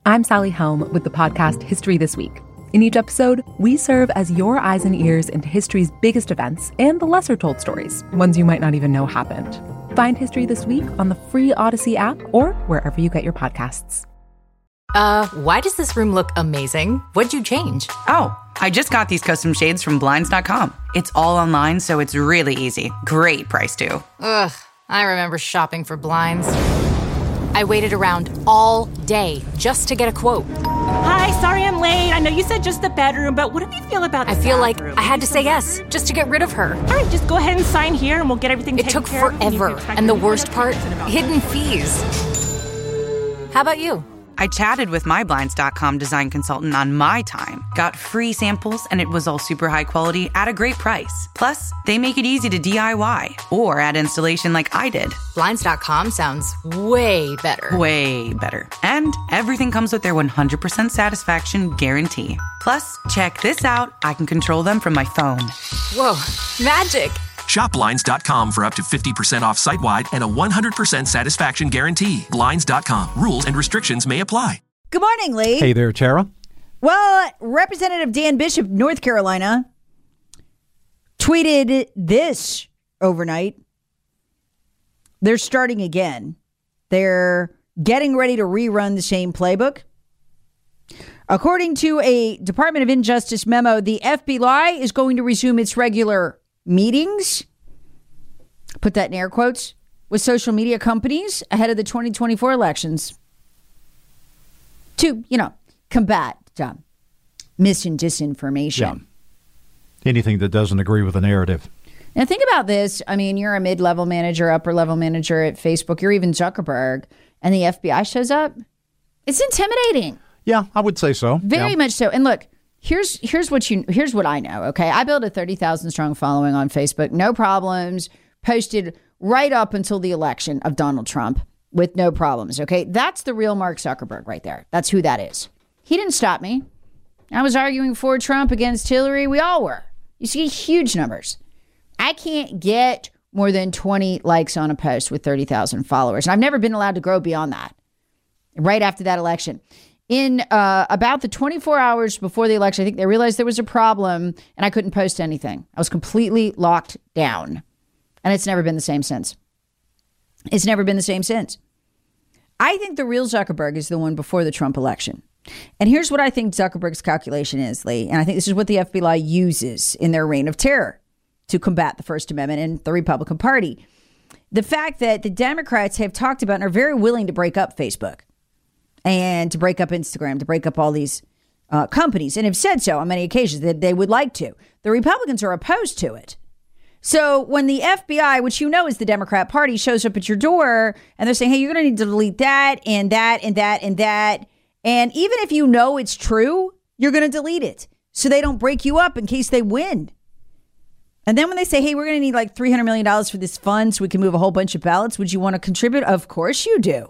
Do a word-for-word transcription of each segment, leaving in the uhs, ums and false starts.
I'm Sally Helm with the podcast History This Week. In each episode, we serve as your eyes and ears into history's biggest events and the lesser-told stories, ones you might not even know happened. Find History This Week on the free Odyssey app or wherever you get your podcasts. Uh, why does this room look amazing? What'd you change? Oh, I just got these custom shades from Blinds dot com. It's all online, so it's really easy. Great price, too. Ugh, I remember shopping for blinds. I waited around all day just to get a quote. Hi, sorry I'm late. I know you said just the bedroom, but what do you feel about the I feel bathroom? like I had to say yes just to get rid of her. All right, just go ahead and sign here and we'll get everything It taken took care of. forever, and the worst part, hidden fees. How about you? I chatted with my Blinds dot com design consultant on my time, got free samples, and it was all super high quality at a great price. Plus, they make it easy to D I Y or add installation like I did. Blinds dot com sounds way better. Way better. And everything comes with their one hundred percent satisfaction guarantee. Plus, check this out. I can control them from my phone. Whoa, magic. Shop Blinds dot com for up to fifty percent off site-wide and a one hundred percent satisfaction guarantee. Blinds dot com. Rules and restrictions may apply. Good morning, Lee. Hey there, Tara. Well, Representative Dan Bishop, North Carolina, tweeted this overnight. They're starting again. They're getting ready to rerun the same playbook. According to a Department of Injustice memo, the F B I is going to resume its regular meetings, put that in air quotes, with social media companies ahead of the twenty twenty-four elections to, you know, combat um, mis and disinformation. Yeah. Anything that doesn't agree with the narrative. Now think about this. I mean, you're a mid-level manager, upper-level manager at Facebook. You're even Zuckerberg, and the F B I shows up. It's intimidating. Yeah, I would say so. Very yeah. much so. And look, Here's here's what you here's what I know. Okay, I built a thirty thousand strong following on Facebook, no problems. Posted right up until the election of Donald Trump with no problems. Okay, that's the real Mark Zuckerberg right there. That's who that is. He didn't stop me. I was arguing for Trump against Hillary. We all were. You see huge numbers. I can't get more than twenty likes on a post with thirty thousand followers, and I've never been allowed to grow beyond that. Right after that election. In uh, about the twenty-four hours before the election, I think they realized there was a problem and I couldn't post anything. I was completely locked down. And it's never been the same since. It's never been the same since. I think the real Zuckerberg is the one before the Trump election. And here's what I think Zuckerberg's calculation is, Lee. And I think this is what the F B I uses in their reign of terror to combat the First Amendment and the Republican Party. The fact that the Democrats have talked about and are very willing to break up Facebook. And to break up Instagram, to break up all these uh, companies, and have said so on many occasions that they would like to. The Republicans are opposed to it. So when the F B I, which you know is the Democrat Party, shows up at your door and they're saying, hey, you're going to need to delete that and that and that and that. And even if you know it's true, you're going to delete it so they don't break you up in case they win. And then when they say, hey, we're going to need like three hundred million dollars for this fund so we can move a whole bunch of ballots, would you want to contribute? Of course you do.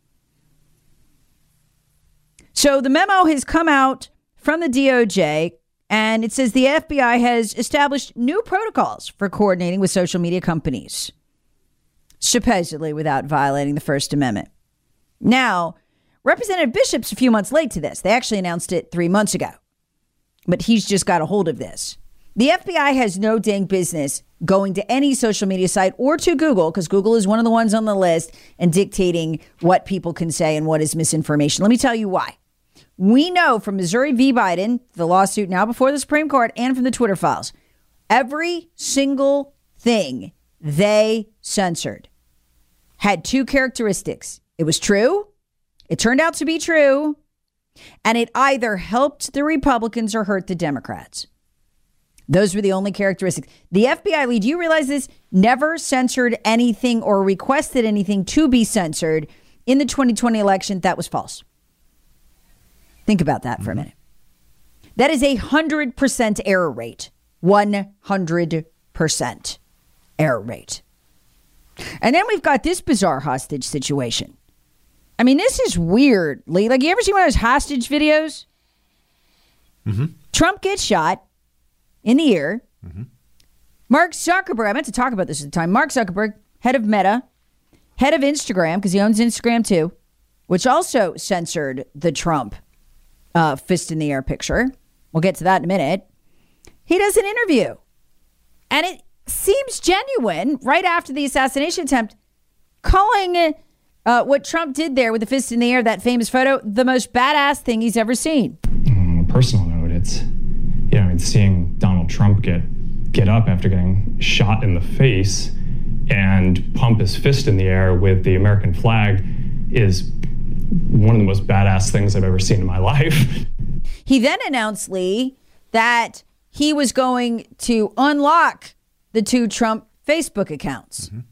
So the memo has come out from the D O J, and it says the F B I has established new protocols for coordinating with social media companies, supposedly without violating the First Amendment. Now, Representative Bishop's a few months late to this. They actually announced it three months ago, but he's just got a hold of this. The F B I has no dang business going to any social media site or to Google, because Google is one of the ones on the list, and dictating what people can say and what is misinformation. Let me tell you why. We know from Missouri v. Biden, the lawsuit now before the Supreme Court, and from the Twitter files, every single thing they censored had two characteristics. It was true. It turned out to be true. And it either helped the Republicans or hurt the Democrats. Those were the only characteristics. The F B I, Lee, do you realize this? Never censored anything or requested anything to be censored in the twenty twenty election that was false. Think about that for a minute. That is a one hundred percent error rate. one hundred percent error rate. And then we've got this bizarre hostage situation. I mean, this is weird, Lee. Like, you ever see one of those hostage videos? Mm-hmm. Trump gets shot in the ear. Mm-hmm. Mark Zuckerberg, I meant to talk about this at the time. Mark Zuckerberg, head of Meta, head of Instagram, because he owns Instagram too, which also censored the Trump uh, fist in the air picture. We'll get to that in a minute. He does an interview, and it seems genuine right after the assassination attempt, calling uh, what Trump did there with the fist in the air, that famous photo, the most badass thing he's ever seen. On a personal note, it's, you know, it's seeing Donald Trump get get up after getting shot in the face and pump his fist in the air with the American flag is one of the most badass things I've ever seen in my life. He then announced, Lee, that he was going to unlock the two Trump Facebook accounts. Mm-hmm.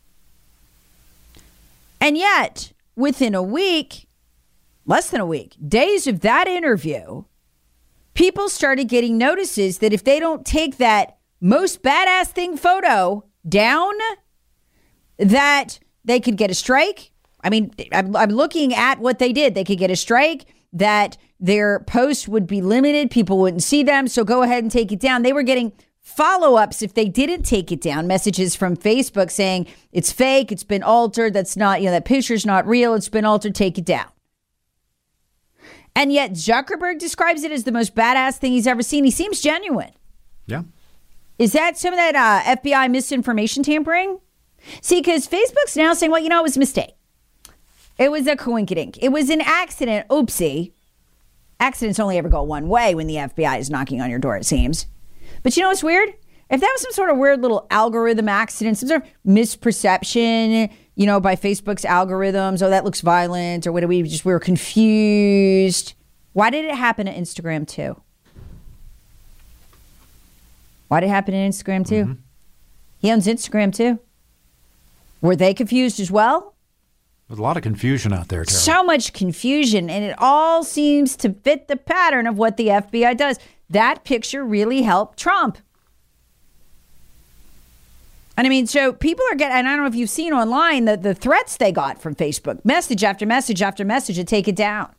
And yet, within a week, less than a week, days of that interview, people started getting notices that if they don't take that most badass thing photo down, that they could get a strike. I mean, I'm, I'm looking at what they did. They could get a strike, that their posts would be limited. People wouldn't see them. So go ahead and take it down. They were getting follow-ups if they didn't take it down. Messages from Facebook saying it's fake. It's been altered. That's not, you know, that picture's not real. It's been altered. Take it down. And yet Zuckerberg describes it as the most badass thing he's ever seen. He seems genuine. Yeah. Is that some of that uh, F B I misinformation tampering? See, because Facebook's now saying, well, you know, it was a mistake. It was a coinkydink. It was an accident. Oopsie. Accidents only ever go one way when the F B I is knocking on your door, it seems. But you know what's weird? If that was some sort of weird little algorithm accident, some sort of misperception, you know, by Facebook's algorithms, oh, that looks violent, or what, we just, we were confused. Why did it happen to Instagram too? Why did it happen to Instagram too? Mm-hmm. He owns Instagram too. Were they confused as well? There's a lot of confusion out there, Tara. So much confusion, and it all seems to fit the pattern of what the F B I does. That picture really helped Trump. And I mean, so people are getting, and I don't know if you've seen online the, the threats they got from Facebook, message after message after message to take it down.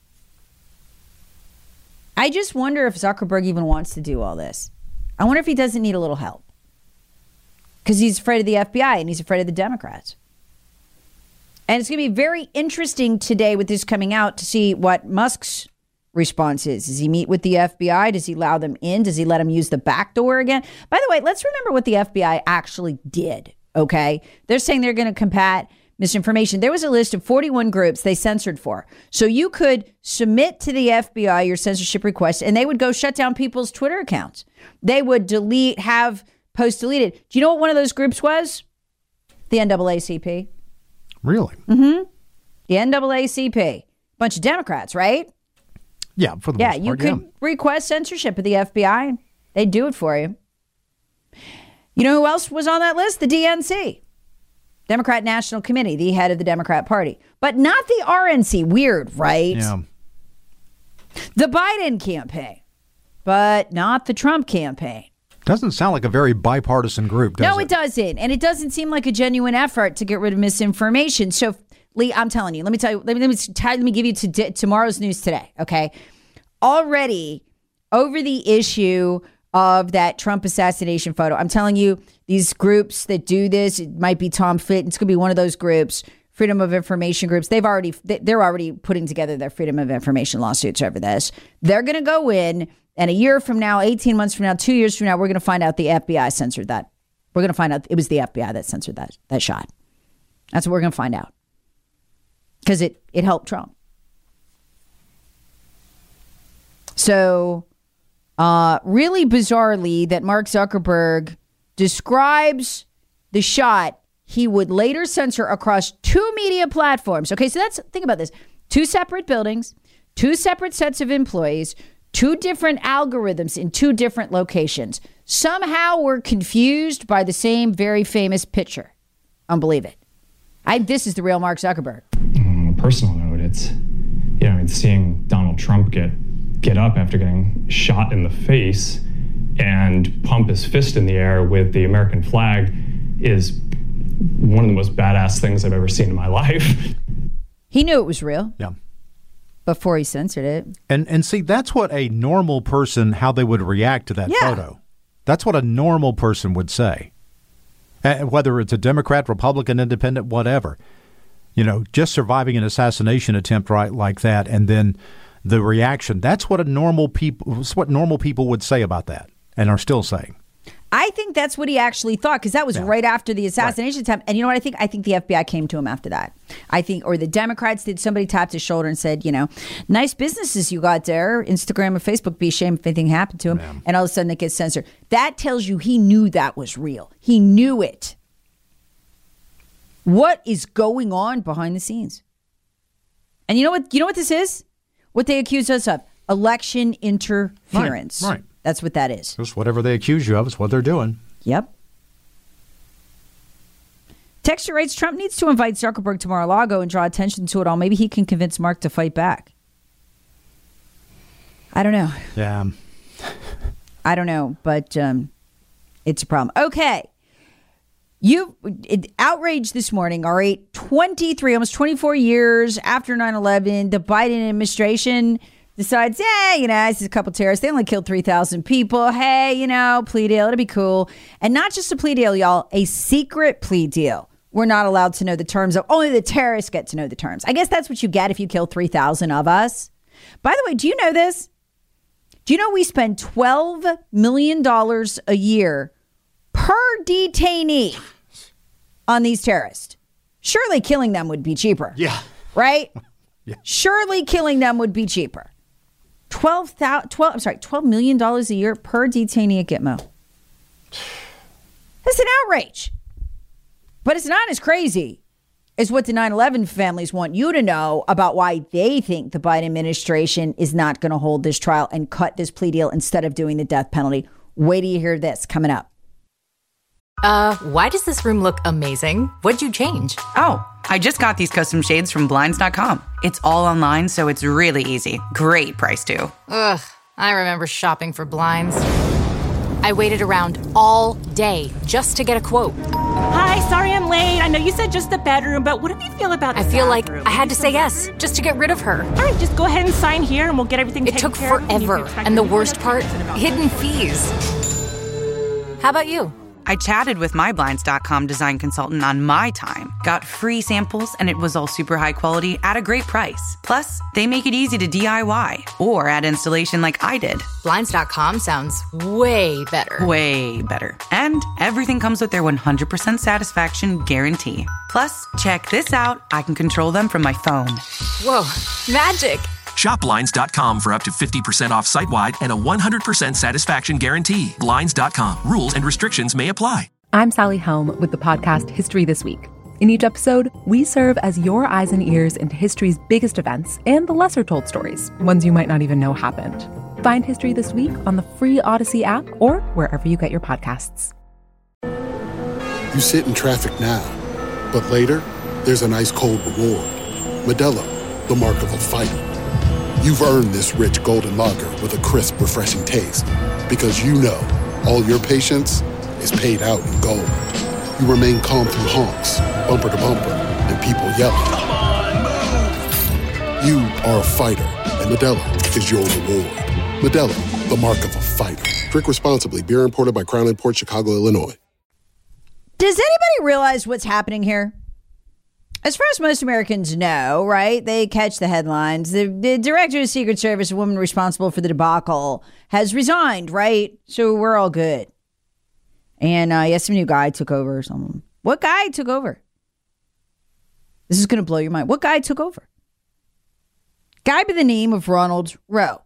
I just wonder if Zuckerberg even wants to do all this. I wonder if he doesn't need a little help. Because he's afraid of the F B I and he's afraid of the Democrats. And it's going to be very interesting today with this coming out to see what Musk's response is. Does he meet with the F B I? Does he allow them in? Does he let them use the back door again? By the way, let's remember what the F B I actually did, okay? They're saying they're going to combat misinformation. There was a list of forty-one groups they censored for. So you could submit to the F B I your censorship request, and they would go shut down people's Twitter accounts. They would delete, have posts deleted. Do you know what one of those groups was? The N double A C P. Really? Mm-hmm. The N double A C P. Bunch of Democrats, right? Yeah, for the yeah, most part, you could yeah. request censorship of the F B I. They'd do it for you. You know who else was on that list? The D N C. Democrat National Committee, the head of the Democrat Party. But not the R N C. Weird, right? Yeah. The Biden campaign, but not the Trump campaign. Doesn't sound like a very bipartisan group, does it? No, it doesn't. And it doesn't seem like a genuine effort to get rid of misinformation. So, Lee, I'm telling you, let me tell you, let me, let me, let me give you to, tomorrow's news today, okay? Already, over the issue of that Trump assassination photo, I'm telling you, these groups that do this, it might be Tom Fit, it's going to be one of those groups, Freedom of Information groups. They've already, they're already putting together their Freedom of Information lawsuits over this. They're going to go in, and a year from now, eighteen months from now, two years from now, we're going to find out the F B I censored that. We're going to find out it was the F B I that censored that, that shot. That's what we're going to find out. Because it, it helped Trump. So, uh, really bizarrely, that Mark Zuckerberg describes the shot he would later censor across two media platforms. Okay, so that's, think about this. Two separate buildings, two separate sets of employees, two different algorithms in two different locations. Somehow we're confused by the same very famous picture. Unbelieve it. I, this is the real Mark Zuckerberg. On a personal note, it's, you know, it's seeing Donald Trump get get up after getting shot in the face and pump his fist in the air with the American flag is one of the most badass things I've ever seen in my life. He knew it was real. Yeah. Before he censored it. And and see, that's what a normal person, how they would react to that yeah. photo. That's what a normal person would say. Uh, whether it's a Democrat, Republican, Independent, whatever. You know, just surviving an assassination attempt right like that, and then the reaction. That's what a normal people. That's what normal people would say about that, and are still saying. I think that's what he actually thought, because that was Yeah. right after the assassination Right. attempt. And you know what I think? I think the F B I came to him after that. I think, or the Democrats did. Somebody tapped his shoulder and said, you know, nice businesses you got there, Instagram and Facebook. Be ashamed if anything happened to him. Yeah. And all of a sudden it gets censored. That tells you he knew that was real. He knew it. What is going on behind the scenes? And you know what? You know what this is? What they accuse us of? Election interference. Right, right. That's what that is. Just whatever they accuse you of is what they're doing. Yep. Texture writes, Trump needs to invite Zuckerberg to Mar-a-Lago and draw attention to it all. Maybe he can convince Mark to fight back. I don't know. Yeah. I don't know, but um, it's a problem. Okay. You it, outraged this morning, all right, twenty-three, almost twenty-four years after nine eleven, the Biden administration decides, yeah, you know, this is a couple terrorists. They only killed three thousand people. Hey, you know, plea deal. It'll be cool. And not just a plea deal, y'all, a secret plea deal. We're not allowed to know the terms of, only the terrorists get to know the terms. I guess that's what you get if you kill three thousand of us. By the way, do you know this? Do you know we spend twelve million dollars a year per detainee on these terrorists? Surely killing them would be cheaper. Yeah. Right? Yeah. Surely killing them would be cheaper. twelve thousand, twelve, I'm sorry, twelve million dollars a year per detainee at Gitmo. That's an outrage. But it's not as crazy as what the nine eleven families want you to know about why they think the Biden administration is not going to hold this trial and cut this plea deal instead of doing the death penalty. Wait till you hear this coming up. Uh, why does this room look amazing? What'd you change? Oh, I just got these custom shades from Blinds dot com. It's all online, so it's really easy. Great price, too. Ugh, I remember shopping for blinds. I waited around all day just to get a quote. Hi, sorry I'm late. I know you said just the bedroom, but what do you feel about the I feel like bathroom? I had to say yes just to get rid of her. All right, just go ahead and sign here and we'll get everything It taken took care of. You forever. can expect And the any worst part, notifications about hidden fees. How about you? I chatted with my Blinds dot com design consultant on my time, got free samples, and it was all super high quality at a great price. Plus, they make it easy to D I Y or add installation like I did. Blinds dot com sounds way better. Way better. And everything comes with their one hundred percent satisfaction guarantee. Plus, check this out. I can control them from my phone. Whoa, magic. Shop Blinds dot com for up to fifty percent off site-wide and a one hundred percent satisfaction guarantee. Blinds dot com. Rules and restrictions may apply. I'm Sally Helm with the podcast History This Week. In each episode, we serve as your eyes and ears into history's biggest events and the lesser told stories, ones you might not even know happened. Find History This Week on the free Odyssey app or wherever you get your podcasts. You sit in traffic now, but later, there's an ice cold reward. Modelo, the mark of a fighter. You've earned this rich golden lager with a crisp, refreshing taste. Because you know, all your patience is paid out in gold. You remain calm through honks, bumper to bumper, and people yelling. Come on, move! You are a fighter, and Modelo is your reward. Modelo, the mark of a fighter. Drink responsibly. Beer imported by Crown Imports, Chicago, Illinois. Does anybody realize what's happening here? As far as most Americans know, right, they catch the headlines. The, the director of the Secret Service, a woman responsible for the debacle, has resigned, right? So we're all good. And uh, yes, some new guy took over or something. What guy took over? This is going to blow your mind. What guy took over? Guy by the name of Ronald Rowe.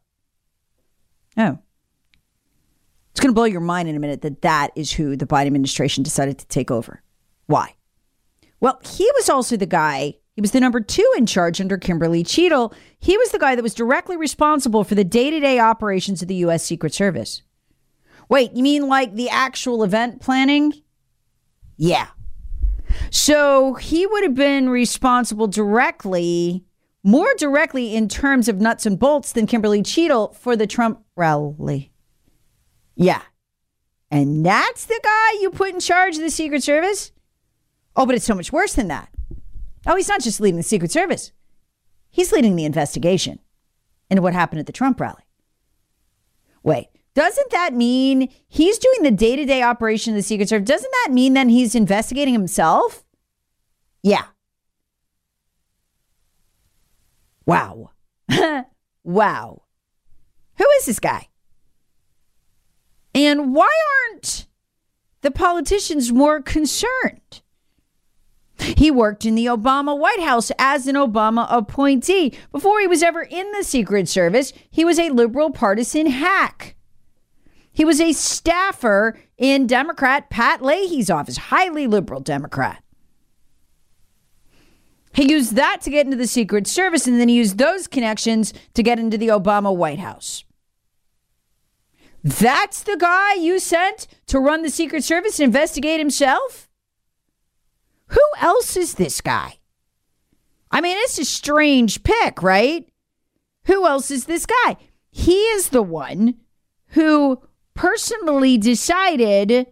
Oh. It's going to blow your mind in a minute that that is who the Biden administration decided to take over. Why? Well, he was also the guy, he was the number two in charge under Kimberly Cheadle. He was the guy that was directly responsible for the day-to-day operations of the U S Secret Service. Wait, you mean like the actual event planning? Yeah. So he would have been responsible directly, more directly in terms of nuts and bolts than Kimberly Cheadle for the Trump rally. Yeah. And that's the guy you put in charge of the Secret Service? Oh, but it's so much worse than that. Oh, he's not just leading the Secret Service. He's leading the investigation into what happened at the Trump rally. Wait, doesn't that mean he's doing the day-to-day operation of the Secret Service? Doesn't that mean then he's investigating himself? Yeah. Wow. Wow. Who is this guy? And why aren't the politicians more concerned? He worked in the Obama White House as an Obama appointee. Before he was ever in the Secret Service, he was a liberal partisan hack. He was a staffer in Democrat Pat Leahy's office, highly liberal Democrat. He used that to get into the Secret Service, and then he used those connections to get into the Obama White House. That's the guy you sent to run the Secret Service and investigate himself? Who else is this guy? I mean, it's a strange pick, right? Who else is this guy? He is the one who personally decided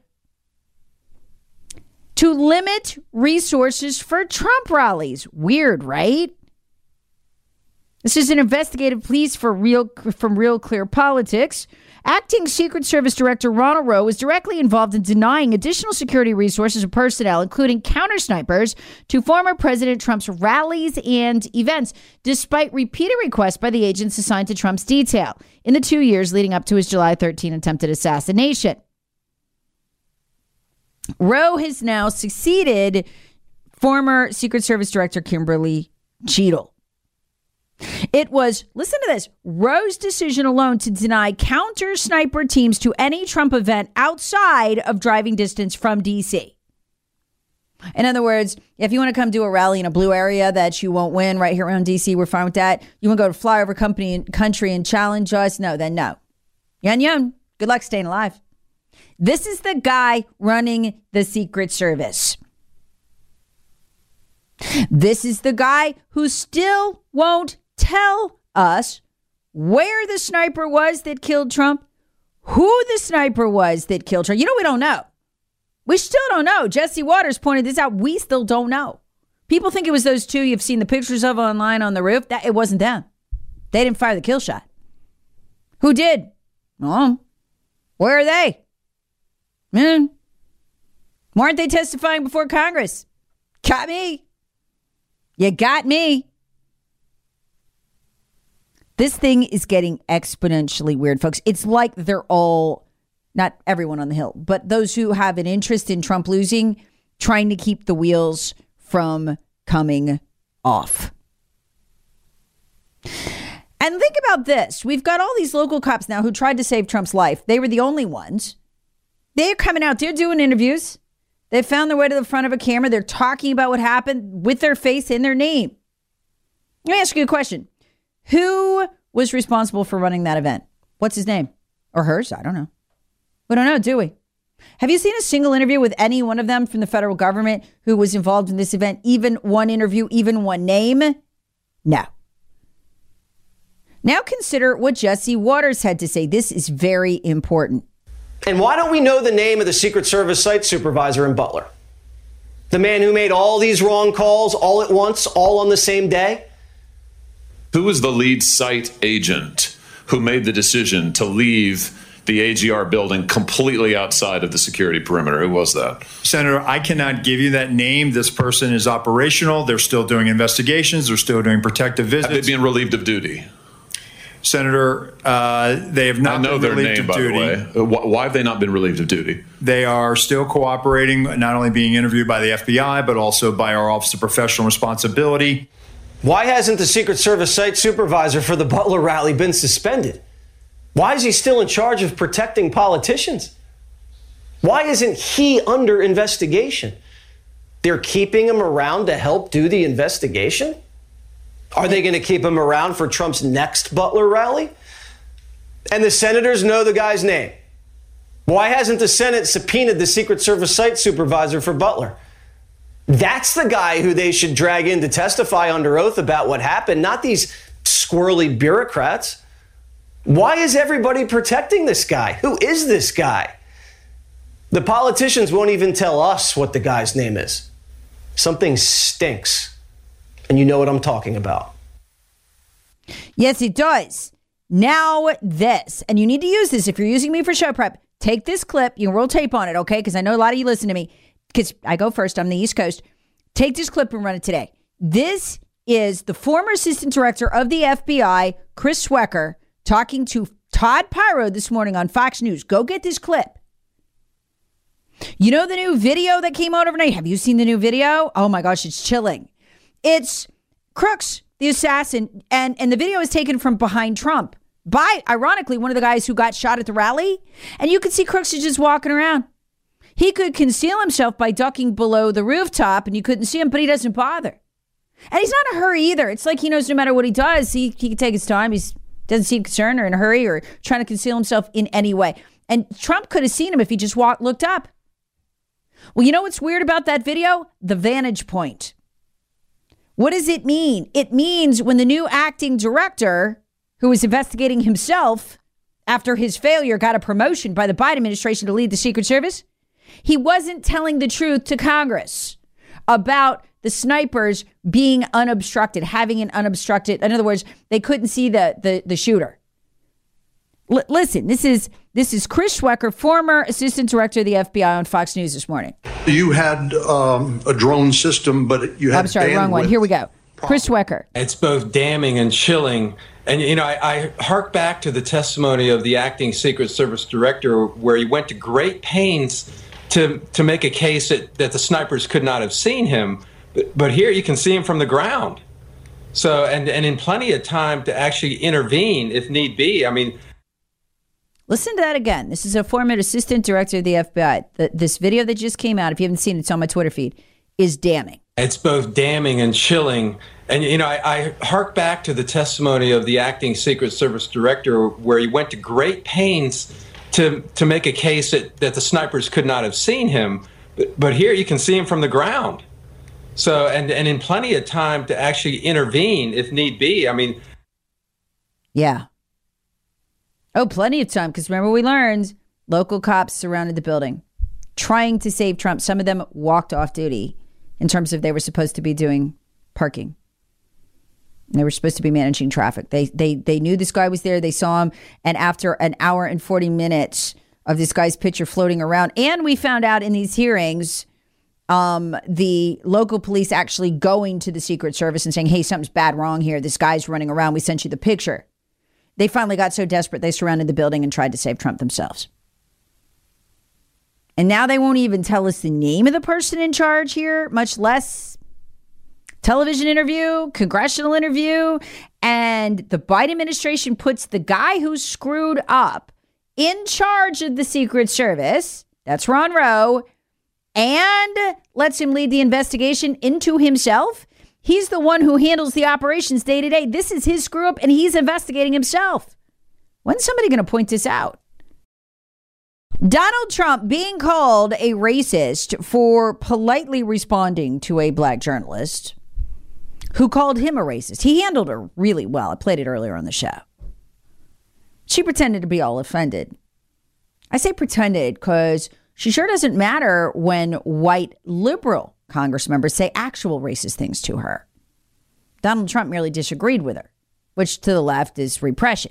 to limit resources for Trump rallies. Weird, right? This is an investigative piece for real from Real Clear Politics. Acting Secret Service Director Ronald Rowe was directly involved in denying additional security resources and personnel, including counter snipers, to former President Trump's rallies and events, despite repeated requests by the agents assigned to Trump's detail in the two years leading up to his July thirteenth attempted assassination. Rowe has now succeeded former Secret Service Director Kimberly Cheadle. It was, listen to this, Rowe's decision alone to deny counter sniper teams to any Trump event outside of driving distance from D C. In other words, if you want to come do a rally in a blue area that you won't win right here around D C, we're fine with that. You want to go to flyover company country and challenge us? No, then no. Yun yun. Good luck staying alive. This is the guy running the Secret Service. This is the guy who still won't tell us where the sniper was that killed Trump, who the sniper was that killed Trump. You know, we don't know. We still don't know. Jesse Waters pointed this out. We still don't know. People think it was those two you've seen the pictures of online on the roof. That it wasn't them. They didn't fire the kill shot. Who did? Oh, where are they? Hmm. Why aren't they testifying before Congress? Got me. You got me. This thing is getting exponentially weird, folks. It's like they're all, not everyone on the Hill, but those who have an interest in Trump losing, trying to keep the wheels from coming off. And think about this. We've got all these local cops now who tried to save Trump's life. They were the only ones. They're coming out. They're doing interviews. They found their way to the front of a camera. They're talking about what happened with their face and their name. Let me ask you a question. Who was responsible for running that event? What's his name? Or hers? I don't know. We don't know, do we? Have you seen a single interview with any one of them from the federal government who was involved in this event? Even one interview, even one name? No. Now consider what Jesse Waters had to say. This is very important. And why don't we know the name of the Secret Service site supervisor in Butler? The man who made all these wrong calls all at once, all on the same day? Who was the lead site agent who made the decision to leave the A G R building completely outside of the security perimeter? Who was that? Senator, I cannot give you that name. This person is operational. They're still doing investigations. They're still doing protective visits. Have they been relieved of duty? Senator, uh, they have not I know been their relieved name, of duty. by the way. Why have they not been relieved of duty? They are still cooperating, not only being interviewed by the F B I, but also by our Office of Professional Responsibility. Why hasn't the Secret Service site supervisor for the Butler rally been suspended? Why is he still in charge of protecting politicians? Why isn't he under investigation? They're keeping him around to help do the investigation? Are they going to keep him around for Trump's next Butler rally? And the senators know the guy's name. Why hasn't the Senate subpoenaed the Secret Service site supervisor for Butler? That's the guy who they should drag in to testify under oath about what happened, not these squirrely bureaucrats. Why is everybody protecting this guy? Who is this guy? The politicians won't even tell us what the guy's name is. Something stinks. And you know what I'm talking about. Yes, it does. Now this, and you need to use this if you're using me for show prep. Take this clip, you can roll tape on it, okay? Because I know a lot of you listen to me. Because I go first, I'm the East Coast. Take this clip and run it today. This is the former assistant director of the F B I, Chris Swecker, talking to Todd Pyro this morning on Fox News. Go get this clip. You know the new video that came out overnight? Have you seen the new video? Oh my gosh, it's chilling. It's Crooks, the assassin, and, and the video is taken from behind Trump by, ironically, one of the guys who got shot at the rally. And you can see Crooks is just walking around. He could conceal himself by ducking below the rooftop and you couldn't see him, but he doesn't bother. And he's not in a hurry either. It's like he knows no matter what he does, he, he can take his time. He doesn't seem concerned or in a hurry or trying to conceal himself in any way. And Trump could have seen him if he just walked, looked up. Well, you know what's weird about that video? The vantage point. What does it mean? It means when the new acting director, who was investigating himself after his failure, got a promotion by the Biden administration to lead the Secret Service, he wasn't telling the truth to Congress about the snipers being unobstructed, having an unobstructed. In other words, they couldn't see the the, the shooter. L- listen, this is this is Chris Swecker, former assistant director of the F B I, on Fox News this morning. You had um, a drone system, but you had I'm sorry, wrong one. Here we go. Chris Swecker. It's both damning and chilling. And, you know, I, I hark back to the testimony of the acting Secret Service director, where he went to great pains to to make a case that, that the snipers could not have seen him. But, but here you can see him from the ground. So, and, and in plenty of time to actually intervene if need be. I mean, listen to that again. This is a former assistant director of the F B I. The, this video that just came out, if you haven't seen it, it's on my Twitter feed, is damning. It's both damning and chilling. And, you know, I, I hark back to the testimony of the acting Secret Service director, where he went to great pains to to make a case that, that the snipers could not have seen him. But, but here you can see him from the ground. So, and, and in plenty of time to actually intervene if need be. I mean. Yeah. Oh, plenty of time. Because remember, we learned local cops surrounded the building trying to save Trump. Some of them walked off duty in terms of they were supposed to be doing parking. They were supposed to be managing traffic. They they they knew this guy was there. They saw him. And after an hour and forty minutes of this guy's picture floating around, and we found out in these hearings, um, the local police actually going to the Secret Service and saying, hey, something's bad wrong here. This guy's running around. We sent you the picture. They finally got so desperate, they surrounded the building and tried to save Trump themselves. And now they won't even tell us the name of the person in charge here, much less television interview, congressional interview. And the Biden administration puts the guy who screwed up in charge of the Secret Service, that's Ron Rowe, and lets him lead the investigation into himself. He's the one who handles the operations day to day. This is his screw up, and he's investigating himself. When's somebody going to point this out? Donald Trump being called a racist for politely responding to a black journalist who called him a racist. He handled her really well. I played it earlier on the show. She pretended to be all offended. I say pretended because she sure doesn't matter when white liberal Congress members say actual racist things to her. Donald Trump merely disagreed with her, which to the left is repression.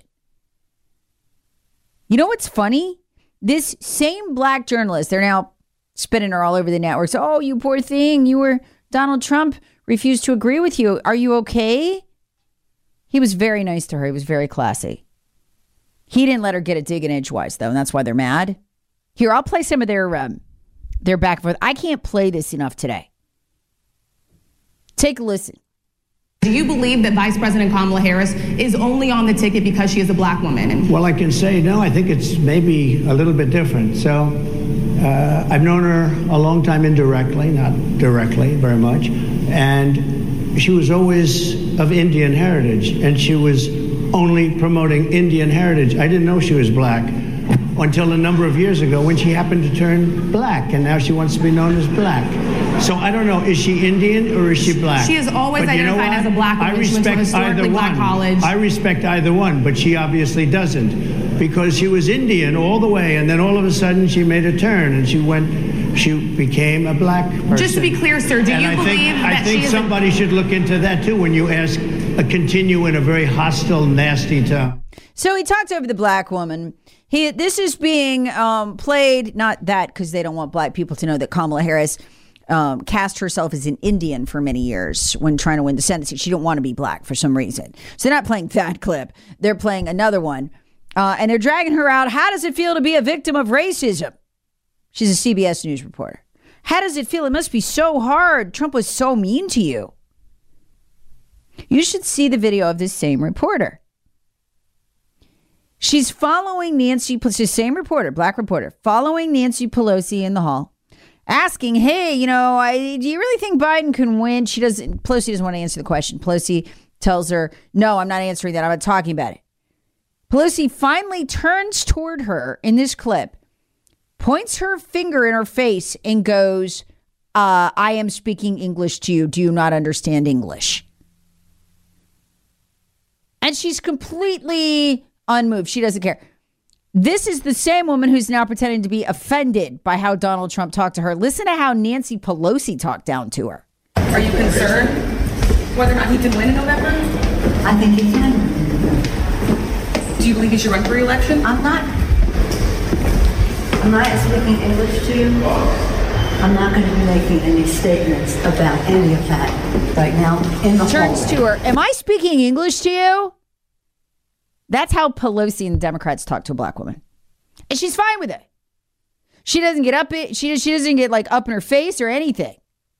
You know what's funny? This same black journalist, they're now spitting her all over the networks. Oh, you poor thing. You were Donald Trump refused to agree with you. Are you okay? He was very nice to her. He was very classy. He didn't let her get a dig in edgewise, though, and that's why they're mad. Here, I'll play some of their um, their back and forth. I can't play this enough today. Take a listen. Do you believe that Vice President Kamala Harris is only on the ticket because she is a black woman? Well, I can say no. I think it's maybe a little bit different. So uh, I've known her a long time indirectly, not directly very much. And she was always of Indian heritage, and she was only promoting Indian heritage. I didn't know she was black until a number of years ago when she happened to turn black, and now she wants to be known as black. So I don't know, is she Indian or is she black? She is always but identified you know as a black woman. I respect she went to a historically either black one. college. I respect either one, but she obviously doesn't, because she was Indian all the way, and then all of a sudden she made a turn and she went, she became a black person. Just to be clear, sir, do and you I believe think, that I think she is somebody a- should look into that too when you ask, uh, continue in a very hostile, nasty tone. So he talked over the black woman. He This is being um, played, not that because they don't want black people to know that Kamala Harris um, cast herself as an Indian for many years when trying to win the Senate seat. She didn't want to be black for some reason. So they're not playing that clip. They're playing another one. Uh, and they're dragging her out. How does it feel to be a victim of racism? She's a C B S News reporter. How does it feel? It must be so hard. Trump was so mean to you. You should see the video of this same reporter. She's following Nancy, the same reporter, black reporter, following Nancy Pelosi in the hall, asking, hey, you know, I, do you really think Biden can win? She doesn't, Pelosi doesn't want to answer the question. Pelosi tells her, no, I'm not answering that. I'm not talking about it. Pelosi finally turns toward her in this clip, points her finger in her face and goes, uh, I am speaking English to you. Do you not understand English? And she's completely unmoved. She doesn't care. This is the same woman who's now pretending to be offended by how Donald Trump talked to her. Listen to how Nancy Pelosi talked down to her. Are you concerned whether or not he can win in November? I think he can. Do you believe he should run for re-election? I'm not. I'm not speaking English to you. I'm not going to be making any statements about any of that right now in the Turns hallway. to her. Am I speaking English to you? That's how Pelosi and the Democrats talk to a black woman. And she's fine with it. She doesn't get up. It, she, she doesn't get like up in her face or anything.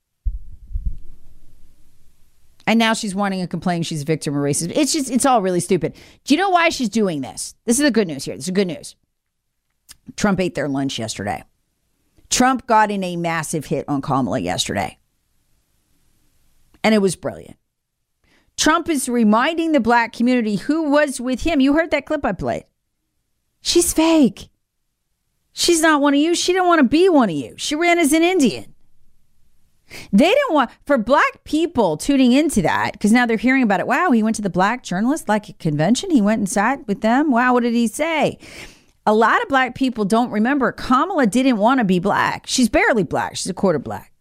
And now she's wanting and complaining she's a victim of racism. It's just, it's all really stupid. Do you know why she's doing this? This is the good news here. This is good news. Trump ate their lunch yesterday. Trump got in a massive hit on Kamala yesterday. And it was brilliant. Trump is reminding the black community who was with him. You heard that clip I played. She's fake. She's not one of you. She didn't want to be one of you. She ran as an Indian. They didn't want, for black people tuning into that, because now they're hearing about it. Wow, he went to the black journalist like convention. He went and sat with them. Wow, what did he say? A lot of black people don't remember Kamala didn't want to be black. She's barely black. She's a quarter black.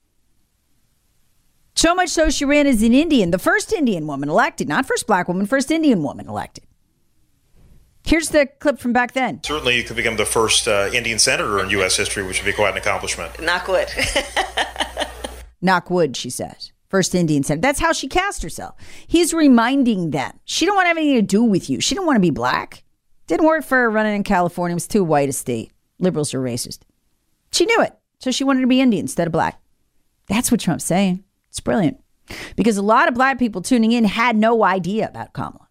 So much so she ran as an Indian, the first Indian woman elected, not first black woman, first Indian woman elected. Here's the clip from back then. Certainly you could become the first uh, Indian senator in U S history, which would be quite an accomplishment. Knock wood. Knock wood, she says. First Indian senator. That's how she cast herself. He's reminding them. She don't want to have anything to do with you. She didn't want to be black. Didn't work for her running in California. It was too white a state. Liberals are racist. She knew it. So she wanted to be Indian instead of black. That's what Trump's saying. It's brilliant. Because a lot of black people tuning in had no idea about Kamala.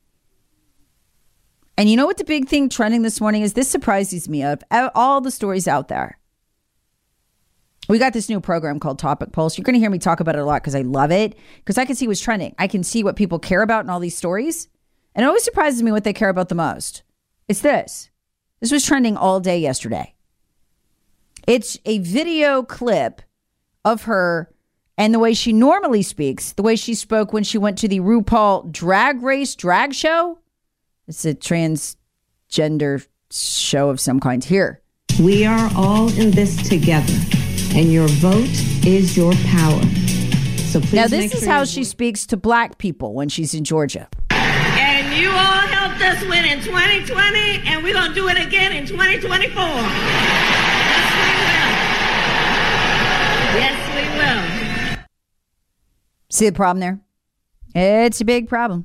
And you know what the big thing trending this morning is? This surprises me of all the stories out there. We got this new program called Topic Pulse. You're going to hear me talk about it a lot because I love it. Because I can see what's trending. I can see what people care about in all these stories. And it always surprises me what they care about the most. It's this. This was trending all day yesterday. It's a video clip of her and the way she normally speaks, the way she spoke when she went to the RuPaul Drag Race drag show. It's a transgender show of some kind here. We are all in this together, and your vote is your power. So please now, this make is sure how you she speaks to black people when she's in Georgia. And you all helped us win in twenty twenty, and we're going to do it again in twenty twenty-four. Yes, we will. Yes, we will. See the problem there? It's a big problem.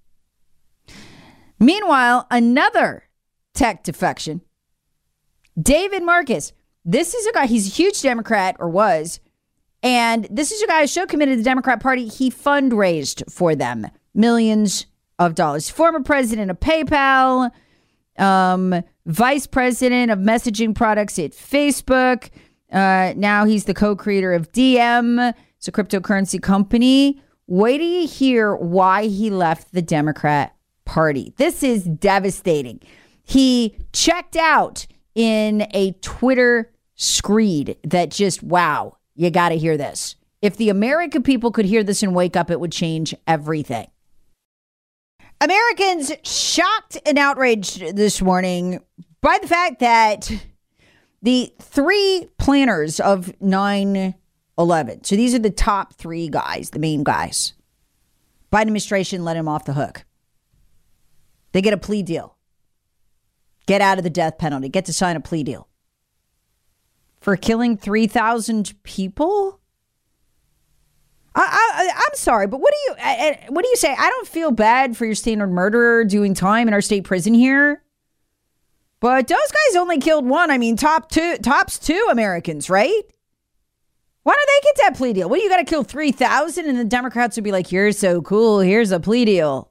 Meanwhile, another tech defection. David Marcus. This is a guy, he's a huge Democrat, or was. And this is a guy who's so committed to the Democrat Party, he fundraised for them millions of dollars. Former president of PayPal, um, vice president of messaging products at Facebook. Uh, now he's the co-creator of D M. It's a cryptocurrency company. Wait till you hear why he left the Democrat Party. This is devastating. He checked out in a Twitter screed that just, wow, you got to hear this. If the American people could hear this and wake up, it would change everything. Americans shocked and outraged this morning by the fact that the three planners of nine eleven, so these are the top three guys, the main guys, Biden administration let him off the hook. They get a plea deal. Get out of the death penalty. Get to sign a plea deal. for killing three thousand people? I, I, I'm sorry, but what do you I, what do you say? I don't feel bad for your standard murderer doing time in our state prison here. But those guys only killed one. I mean, top two, tops two Americans, right? Why don't they get that plea deal? What, do you got to kill three thousand? And the Democrats would be like, you're so cool. Here's a plea deal.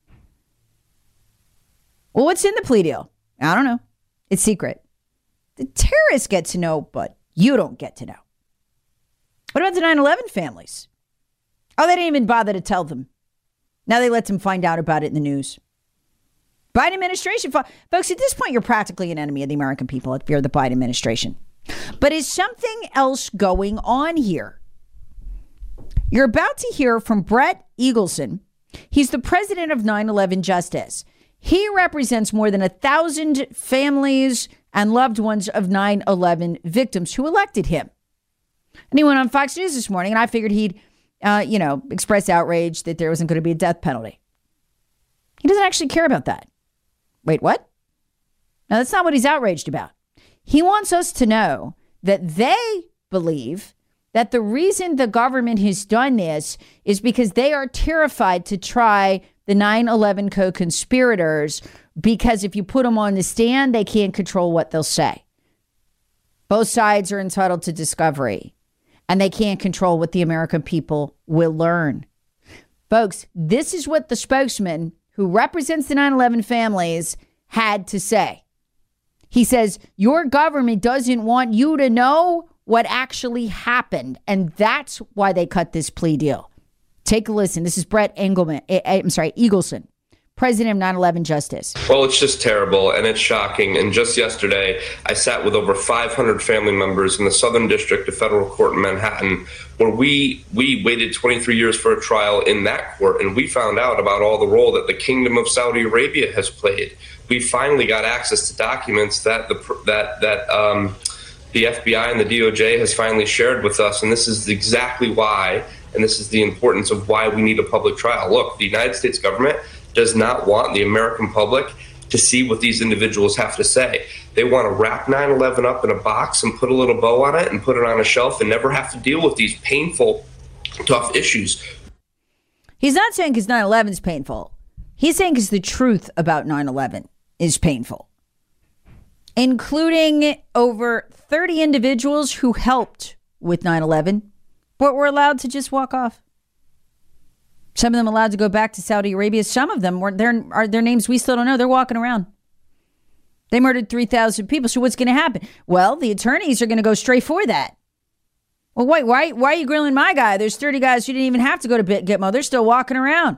Well, what's in the plea deal? I don't know. It's secret. The terrorists get to know, but you don't get to know. What about the nine eleven families? Oh, they didn't even bother to tell them. Now they let them find out about it in the news. Biden administration, folks, at this point, you're practically an enemy of the American people if you're the Biden administration. But is something else going on here? You're about to hear from Brett Eagleson. He's the president of nine eleven Justice. He represents more than a thousand families and loved ones of nine eleven victims who elected him. And he went on Fox News this morning, and I figured he'd, uh, you know, express outrage that there wasn't going to be a death penalty. He doesn't actually care about that. Wait, what? No, that's not what he's outraged about. He wants us to know that they believe that the reason the government has done this is because they are terrified to try the nine eleven co-conspirators, because if you put them on the stand, they can't control what they'll say. Both sides are entitled to discovery, and they can't control what the American people will learn. Folks, this is what the spokesman who represents the nine eleven families had to say. He says, your government doesn't want you to know what actually happened. And that's why they cut this plea deal. Take a listen. This is Brett Engelman. I'm sorry, Eagleson, president of nine eleven Justice. Well, it's just terrible and it's shocking. And just yesterday, I sat with over five hundred family members in the Southern District of Federal Court in Manhattan, where we we waited twenty-three years for a trial in that court. And we found out about all the role that the Kingdom of Saudi Arabia has played. We finally got access to documents that the that that um, the F B I and the D O J has finally shared with us. And this is exactly why, and this is the importance of why we need a public trial. Look, the United States government does not want the American public to see what these individuals have to say. They want to wrap nine eleven up in a box and put a little bow on it and put it on a shelf and never have to deal with these painful, tough issues. He's not saying because nine eleven is painful. He's saying because the truth about nine eleven is painful, including over thirty individuals who helped with nine eleven, but were allowed to just walk off. Some of them allowed to go back to Saudi Arabia. Some of them weren't there. Are their names we still don't know. They're walking around. They murdered three thousand people. So what's going to happen? Well, the attorneys are going to go straight for that. Well, wait, why, why are you grilling my guy? There's thirty guys who didn't even have to go to Gitmo. They're still walking around.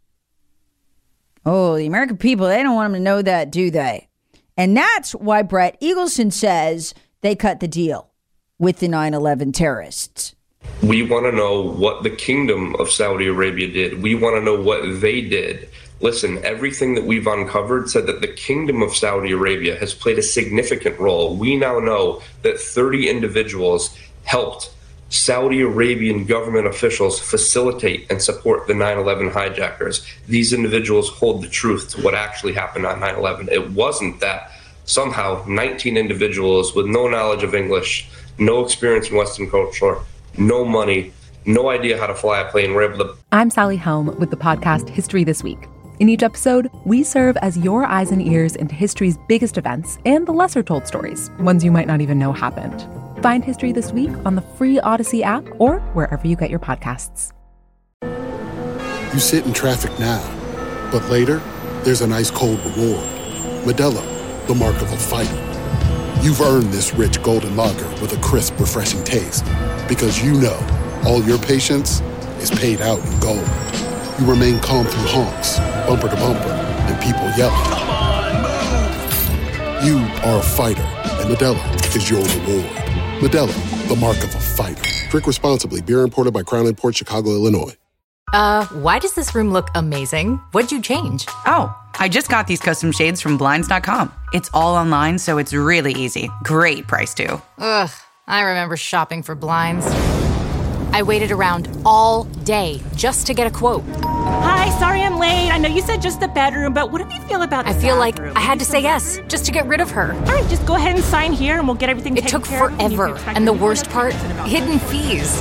Oh, the American people, they don't want them to know that, do they? And that's why Brett Eagleson says they cut the deal with the nine eleven terrorists. We want to know what the Kingdom of Saudi Arabia did. We want to know what they did. Listen, everything that we've uncovered said that the Kingdom of Saudi Arabia has played a significant role. We now know that thirty individuals helped Saudi Arabian government officials facilitate and support the nine eleven hijackers. These individuals hold the truth to what actually happened on nine eleven. It wasn't that somehow nineteen individuals with no knowledge of English, no experience in Western culture, no money, no idea how to fly a plane were able to... I'm Sally Helm with the podcast History This Week. In each episode, we serve as your eyes and ears into history's biggest events and the lesser-told stories, ones you might not even know happened. Find History This Week on the free Odyssey app or wherever you get your podcasts. You sit in traffic now, but later, there's an ice-cold reward. Modelo, the mark of a fighter. You've earned this rich golden lager with a crisp, refreshing taste. Because you know, all your patience is paid out in gold. You remain calm through honks, bumper to bumper, and people yelling. Come on, move! You are a fighter, and Modelo is your reward. Modelo, the mark of a fighter. Drink responsibly. Beer imported by Crown Imports, Chicago, Illinois. Uh, why does this room look amazing? What'd you change? Oh, I just got these custom shades from Blinds dot com. It's all online, so it's really easy. Great price, too. Ugh, I remember shopping for blinds. I waited around all day just to get a quote. Hi, sorry I'm late. Lane, I know you said just the bedroom, but what do you feel about the I feel like bathroom? I had to say yes, just to get rid of her. All right, just go ahead and sign here and we'll get everything It taken took care of. forever, and the worst part, hidden fees.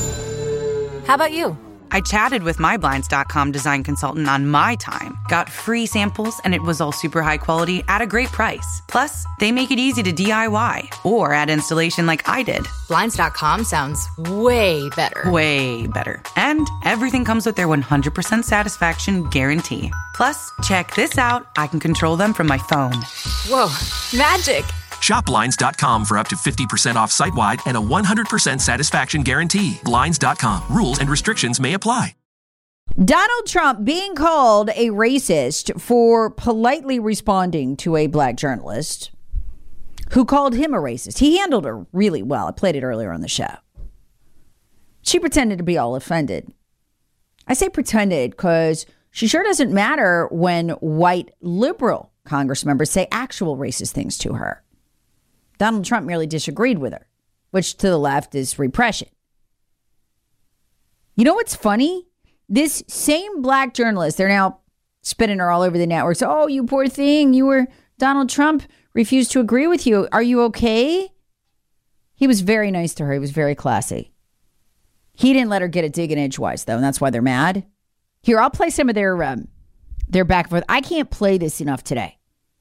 How about you? I chatted with my Blinds dot com design consultant on my time, got free samples, and it was all super high quality at a great price. Plus, they make it easy to D I Y or add installation like I did. Blinds dot com sounds way better. Way better. And everything comes with their one hundred percent satisfaction guarantee. Plus, check this out. I can control them from my phone. Whoa, magic. Shop Blinds dot com for up to fifty percent off site-wide and a one hundred percent satisfaction guarantee. Blinds dot com. Rules and restrictions may apply. Donald Trump being called a racist for politely responding to a black journalist who called him a racist. He handled her really well. I played it earlier on the show. She pretended to be all offended. I say pretended because she sure doesn't matter when white liberal Congress members say actual racist things to her. Donald Trump merely disagreed with her, which to the left is repression. You know what's funny? This same black journalist, they're now spitting her all over the networks. Oh, you poor thing. You were, Donald Trump refused to agree with you. Are you okay? He was very nice to her. He was very classy. He didn't let her get it digging edgewise, though, and that's why they're mad. Here, I'll play some of their, um, their back and forth. I can't play this enough today.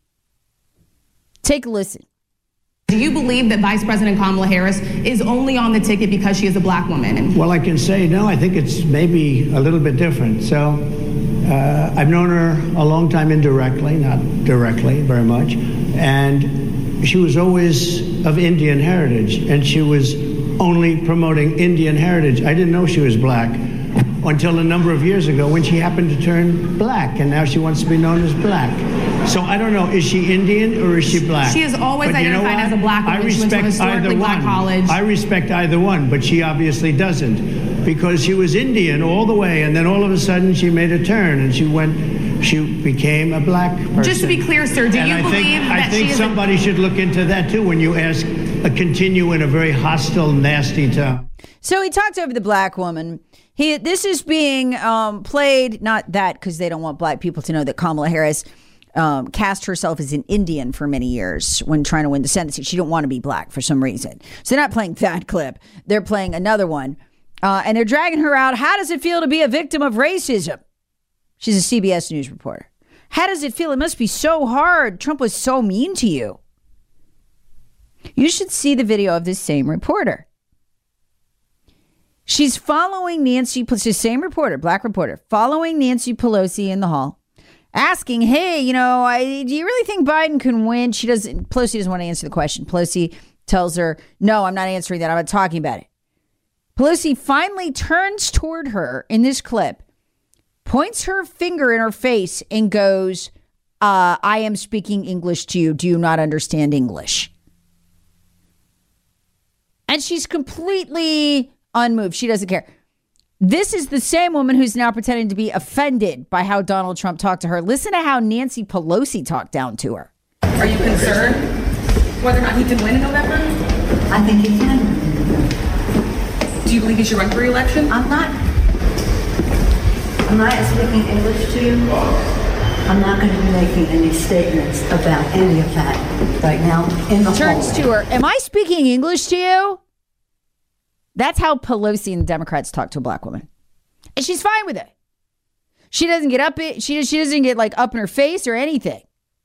Take a listen. Do you believe that Vice President Kamala Harris is only on the ticket because she is a black woman? Well, I can say no. I think it's maybe a little bit different. So uh, I've known her a long time indirectly, not directly very much. And she was always of Indian heritage, and she was only promoting Indian heritage. I didn't know she was black until a number of years ago when she happened to turn black, and now she wants to be known as black. So I don't know, is she Indian or is she black? She is always But you know identified what? as a black woman. I She went to a respect historically either black one. college. I respect either one, but she obviously doesn't, because she was Indian all the way, and then all of a sudden she made a turn and she went, she became a black person. Just to be clear, sir, do And you I believe think, that I think she is somebody a- should look into that too when you ask, uh, continue in a very hostile, nasty tone. So he talked over the black woman. He This is being um, played, not that because they don't want black people to know that Kamala Harris um, cast herself as an Indian for many years when trying to win the Senate seat. She didn't want to be black for some reason. So they're not playing that clip. They're playing another one. Uh, and they're dragging her out. How does it feel to be a victim of racism? She's a C B S News reporter. How does it feel? It must be so hard. Trump was so mean to you. You should see the video of this same reporter. She's following Nancy, it's the same reporter, black reporter, following Nancy Pelosi in the hall, asking, hey, you know, I, do you really think Biden can win? She doesn't, Pelosi doesn't want to answer the question. Pelosi tells her, no, I'm not answering that. I'm not talking about it. Pelosi finally turns toward her in this clip, points her finger in her face and goes, uh, I am speaking English to you. Do you not understand English? And she's completely unmoved. She doesn't care. This is the same woman who's now pretending to be offended by how Donald Trump talked to her. Listen to how Nancy Pelosi talked down to her. Are you concerned whether or not he can win in November? I think he can. Do you believe he should run for re-election? I'm not. I'm not speaking English to you. I'm not going to be making any statements about any of that right now in the Turns hallway. to her. Am I speaking English to you? That's how Pelosi and the Democrats talk to a black woman. And she's fine with it. She doesn't get up it. She, she doesn't get like up in her face or anything.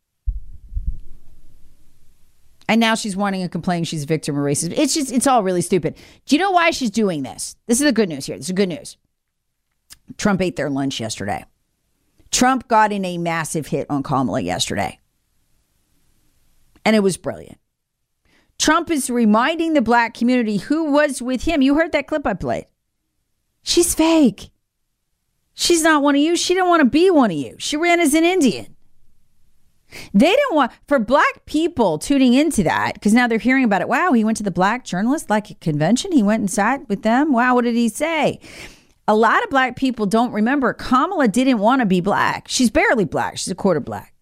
And now she's wanting and complaining she's a victim of racism. It's just, it's all really stupid. Do you know why she's doing this? This is the good news here. This is good news. Trump ate their lunch yesterday. Trump got in a massive hit on Kamala yesterday. And it was brilliant. Trump is reminding the black community who was with him. You heard that clip I played. She's fake. She's not one of you. She didn't want to be one of you. She ran as an Indian. They didn't want, for black people tuning into that, because now they're hearing about it. Wow, he went to the black journalist like convention. He went and sat with them. Wow, what did he say? A lot of black people don't remember Kamala didn't want to be black. She's barely black. She's a quarter black.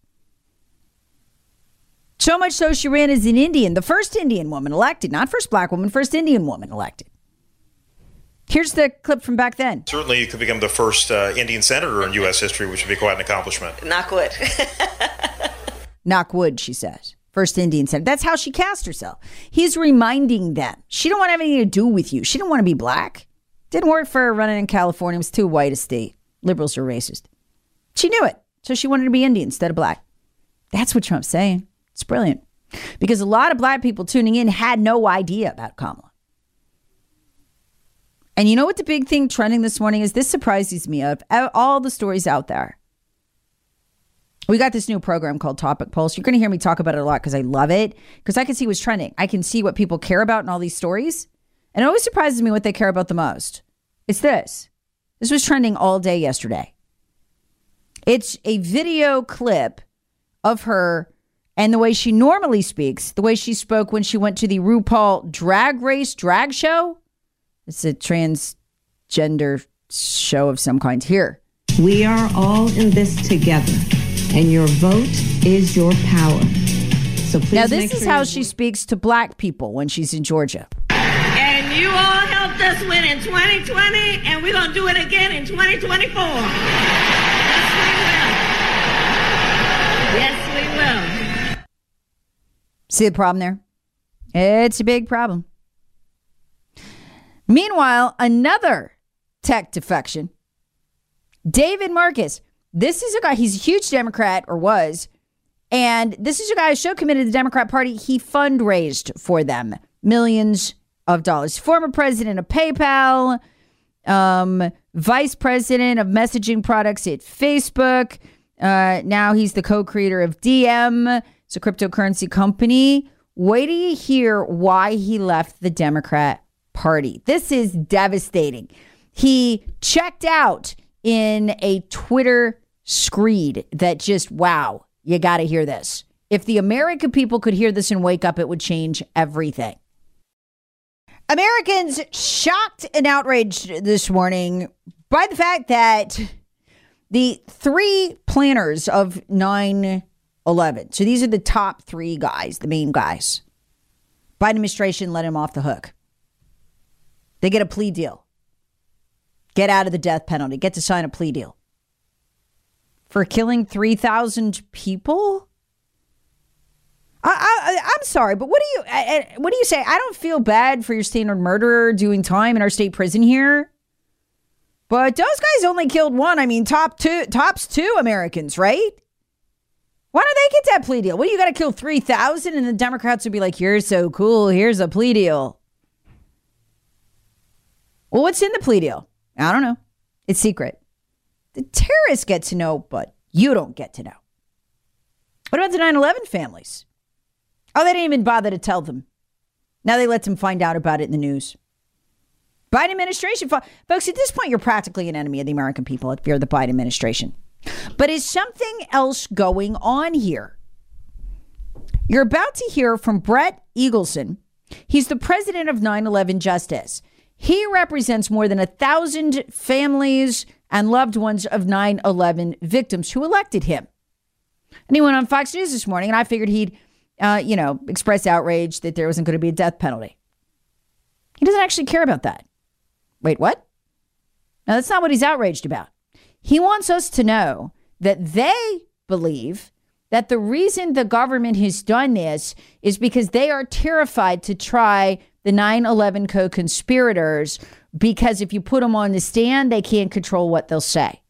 So much so she ran as an Indian, the first Indian woman elected, not first black woman, first Indian woman elected. Here's the clip from back then. Certainly, you could become the first uh, Indian senator in U S history, which would be quite an accomplishment. Knock wood. Knock wood, she says. First Indian senator. That's how she cast herself. He's reminding them. She don't want to have anything to do with you. She didn't want to be black. Didn't work for her running in California. It was too white a state. Liberals are racist. She knew it. So she wanted to be Indian instead of black. That's what Trump's saying. It's brilliant. Because a lot of black people tuning in had no idea about Kamala. And you know what the big thing trending this morning is? This surprises me of all the stories out there. We got this new program called Topic Pulse. You're going to hear me talk about it a lot because I love it. Because I can see what's trending. I can see what people care about in all these stories. And it always surprises me what they care about the most. It's this. This was trending all day yesterday. It's a video clip of her and the way she normally speaks, the way she spoke when she went to the RuPaul Drag Race drag show. It's a transgender show of some kind here. We are all in this together, and your vote is your power. So please now, this make is sure how you she speaks to black people when she's in Georgia. And you all helped us win in twenty twenty, and we're going to do it again in twenty twenty-four. Yes, we will. Yes, we will. See the problem there? It's a big problem. Meanwhile, another tech defection. David Marcus. This is a guy, he's a huge Democrat, or was. And this is a guy who's so committed to the Democrat Party, he fundraised for them millions of dollars. Former president of PayPal, um, vice president of messaging products at Facebook. Uh, now he's the co-creator of D M. It's a cryptocurrency company. Wait till you hear why he left the Democrat Party. This is devastating. He checked out in a Twitter screed that just, wow, you got to hear this. If the American people could hear this and wake up, it would change everything. Americans shocked and outraged this morning by the fact that the three planners of nine eleven, so these are the top three guys, the main guys, Biden administration let him off the hook. They get a plea deal. Get out of the death penalty. Get to sign a plea deal. For killing three thousand people? I, I, I'm sorry, but what do you I, what do you say? I don't feel bad for your standard murderer doing time in our state prison here. But those guys only killed one. I mean, top two, tops two Americans, right? Why don't they get that plea deal? What, do you got to kill three thousand? And the Democrats would be like, you're so cool. Here's a plea deal. Well, what's in the plea deal? I don't know. It's secret. The terrorists get to know, but you don't get to know. What about the nine eleven families? Oh, they didn't even bother to tell them. Now they let them find out about it in the news. Biden administration. Folks, at this point, you're practically an enemy of the American people if you're the Biden administration. But is something else going on here? You're about to hear from Brett Eagleson. He's the president of nine eleven Justice. He represents more than a thousand families and loved ones of nine eleven victims who elected him. And he went on Fox News this morning, and I figured he'd, uh, you know, express outrage that there wasn't going to be a death penalty. He doesn't actually care about that. Wait, what? No, that's not what he's outraged about. He wants us to know that they believe that the reason the government has done this is because they are terrified to try the nine eleven co-conspirators, because if you put them on the stand, they can't control what they'll say.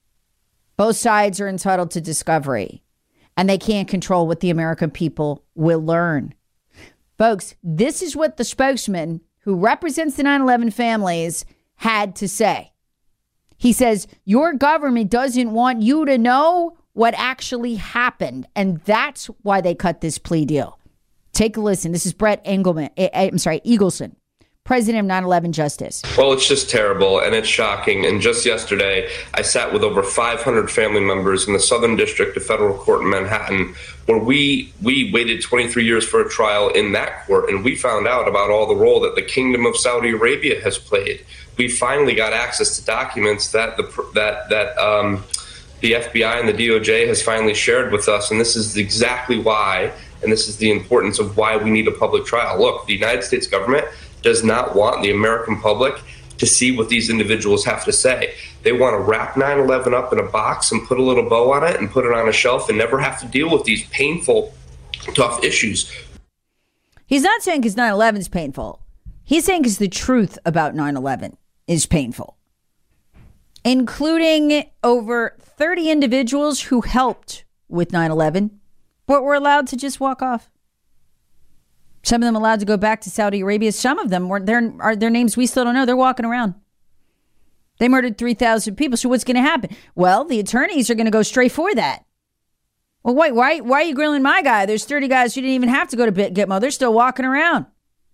Both sides are entitled to discovery, and they can't control what the American people will learn. Folks, this is what the spokesman who represents the nine eleven families had to say. He says, your government doesn't want you to know what actually happened, and that's why they cut this plea deal. Take a listen. This is Brett Engelman. I'm sorry, Eagleson, president of nine eleven Justice. Well, it's just terrible, and it's shocking. And just yesterday, I sat with over five hundred family members in the Southern District of Federal Court in Manhattan, where we we waited twenty-three years for a trial in that court, and we found out about all the role that the Kingdom of Saudi Arabia has played. We finally got access to documents that the that that um, the F B I and the D O J has finally shared with us, and this is exactly why. And this is the importance of why we need a public trial. Look, the United States government does not want the American public to see what these individuals have to say. They want to wrap nine eleven up in a box and put a little bow on it and put it on a shelf and never have to deal with these painful, tough issues. He's not saying because nine eleven is painful. He's saying because the truth about nine eleven is painful, including over thirty individuals who helped with nine eleven, but were allowed to just walk off. Some of them allowed to go back to Saudi Arabia. Some of them weren't. Their, are their names we still don't know. They're walking around. They murdered three thousand people. So what's going to happen? Well, the attorneys are going to go straight for that. Well, wait, why, why are you grilling my guy? There's thirty guys who didn't even have to go to Gitmo. They're still walking around.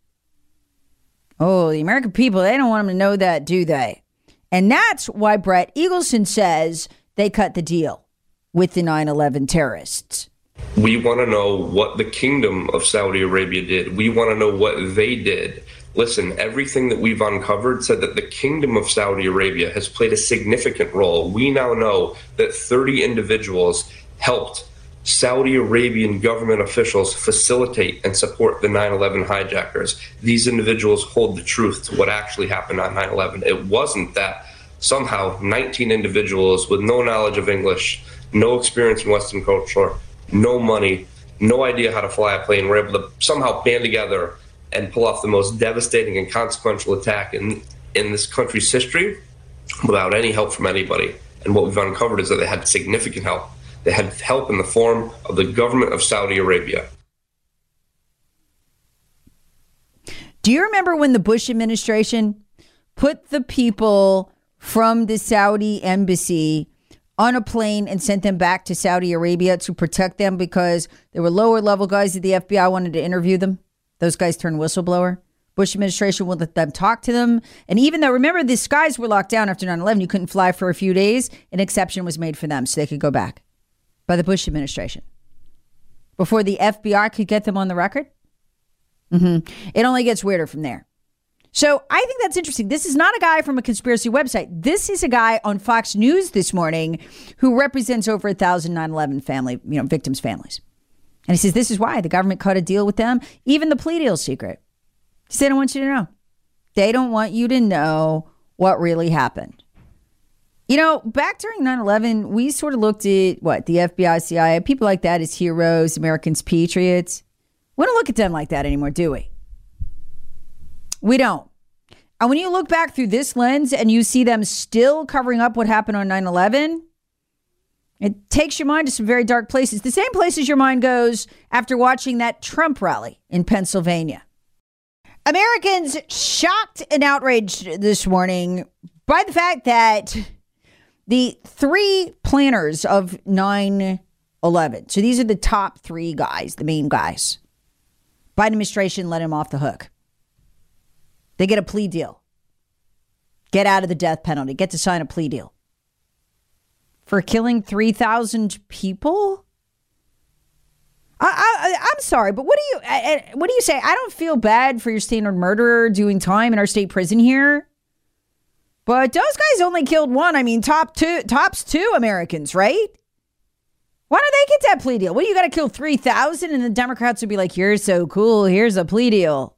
Oh, the American people, they don't want them to know that, do they? And that's why Brett Eagleson says they cut the deal with the nine eleven terrorists. We want to know what the Kingdom of Saudi Arabia did. We want to know what they did. Listen, everything that we've uncovered said that the Kingdom of Saudi Arabia has played a significant role. We now know that thirty individuals helped Saudi Arabian government officials facilitate and support the nine eleven hijackers. These individuals hold the truth to what actually happened on nine eleven. It wasn't that somehow nineteen individuals with no knowledge of English, no experience in Western culture, no money, no idea how to fly a plane, were able to somehow band together and pull off the most devastating and consequential attack in, in this country's history without any help from anybody. And what we've uncovered is that they had significant help. They had help in the form of the government of Saudi Arabia. Do you remember when the Bush administration put the people from the Saudi embassy on a plane and sent them back to Saudi Arabia to protect them because there were lower level guys at the F B I wanted to interview them? Those guys turned whistleblower. Bush administration wouldn't let them talk to them. And even though, remember, the skies were locked down after nine eleven, you couldn't fly for a few days, an exception was made for them so they could go back by the Bush administration before the F B I could get them on the record. Mm-hmm. It only gets weirder from there. So I think that's interesting. This is not a guy from a conspiracy website. This is a guy on Fox News this morning who represents over a thousand nine eleven family, you know, victims' families. And he says, this is why the government cut a deal with them. Even the plea deal secret. He said, they don't want you to know. They don't want you to know what really happened. You know, back during nine eleven, we sort of looked at what the F B I, C I A, people like that as heroes, Americans, patriots. We don't look at them like that anymore, do we? We don't. And when you look back through this lens and you see them still covering up what happened on nine eleven, it takes your mind to some very dark places. The same places your mind goes after watching that Trump rally in Pennsylvania. Americans shocked and outraged this morning by the fact that the three planners of nine eleven, so these are the top three guys, the main guys, Biden administration let him off the hook. They get a plea deal. Get out of the death penalty. Get to sign a plea deal. For killing three thousand people? I, I, I'm sorry, but what do you I, what do you say? I don't feel bad for your standard murderer doing time in our state prison here. But those guys only killed one. I mean, top two, tops two Americans, right? Why don't they get that plea deal? What, do you got to kill three thousand? And the Democrats would be like, you're so cool. Here's a plea deal.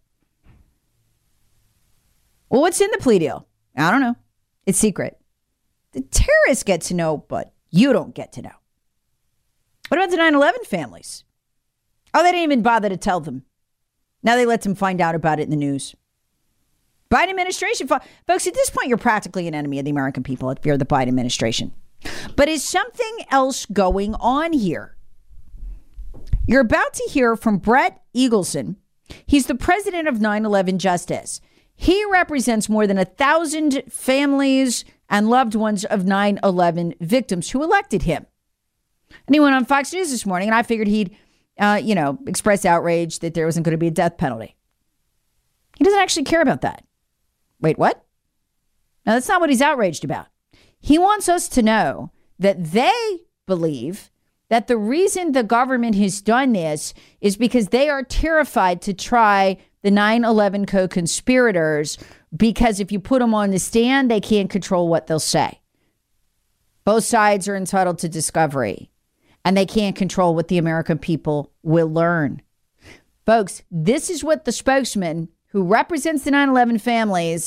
Well, what's in the plea deal? I don't know. It's secret. The terrorists get to know, but you don't get to know. What about the nine eleven families? Oh, they didn't even bother to tell them. Now they let them find out about it in the news. Biden administration. Folks, at this point, you're practically an enemy of the American people if you're the Biden administration. But is something else going on here? You're about to hear from Brett Eagleson. He's the president of nine eleven Justice. He represents more than a thousand families and loved ones of nine eleven victims who elected him. And he went on Fox News this morning, and I figured he'd, uh, you know, express outrage that there wasn't going to be a death penalty. He doesn't actually care about that. Wait, what? No, that's not what he's outraged about. He wants us to know that they believe that the reason the government has done this is because they are terrified to try the nine eleven co-conspirators, because if you put them on the stand, they can't control what they'll say. Both sides are entitled to discovery, and they can't control what the American people will learn. Folks, this is what the spokesman who represents the nine eleven families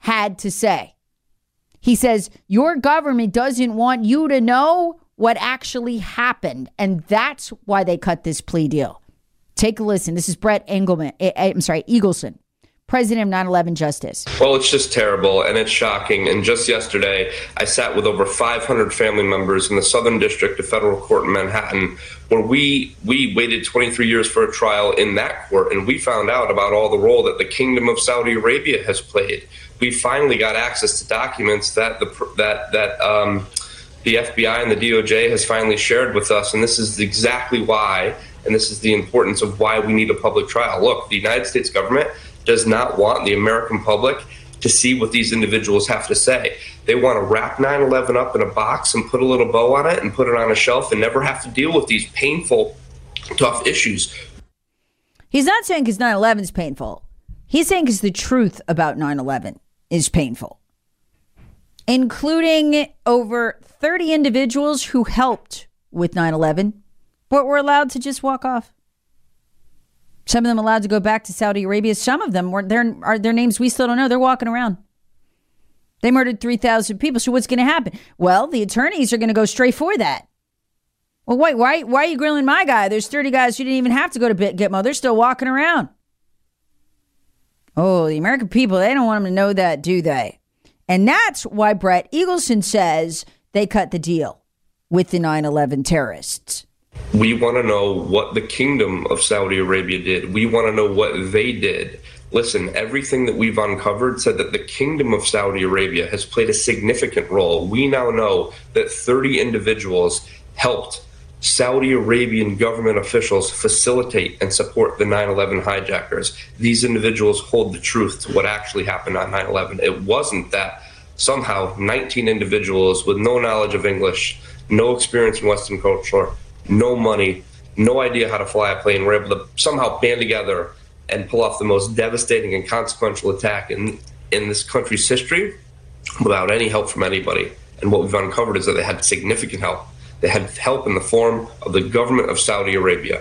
had to say. He says, your government doesn't want you to know what actually happened. And that's why they cut this plea deal. Take a listen. This is Brett Engelman. I'm sorry, Eagleson, president of nine eleven Justice. Well, it's just terrible and it's shocking. And just yesterday, I sat with over five hundred family members in the Southern District of Federal Court in Manhattan, where we we waited twenty-three years for a trial in that court, and we found out about all the role that the Kingdom of Saudi Arabia has played. We finally got access to documents that the that that um, the F B I and the D O J has finally shared with us, and this is exactly why, and this is the importance of why we need a public trial. Look, the United States government does not want the American public to see what these individuals have to say. They want to wrap nine eleven up in a box and put a little bow on it and put it on a shelf and never have to deal with these painful, tough issues. He's not saying because nine eleven is painful. He's saying because the truth about nine eleven is painful, including over thirty individuals who helped with nine eleven, but were allowed to just walk off. Some of them allowed to go back to Saudi Arabia. Some of them weren't. Their are their names we still don't know. They're walking around. They murdered three thousand people. So what's going to happen? Well, the attorneys are going to go straight for that. Well, wait, why, why are you grilling my guy? There's thirty guys who didn't even have to go to Gitmo. They're still walking around. Oh, the American people, they don't want them to know that, do they? And that's why Brett Eagleson says they cut the deal with the nine eleven terrorists. We want to know what the Kingdom of Saudi Arabia did. We want to know what they did. Listen, everything that we've uncovered said that the Kingdom of Saudi Arabia has played a significant role. We now know that thirty individuals helped Saudi Arabian government officials facilitate and support the nine eleven hijackers. These individuals hold the truth to what actually happened on nine eleven. It wasn't that somehow nineteen individuals with no knowledge of English, no experience in Western culture, no money, no idea how to fly a plane, were able to somehow band together and pull off the most devastating and consequential attack in, in this country's history without any help from anybody. And what we've uncovered is that they had significant help. They had help in the form of the government of Saudi Arabia.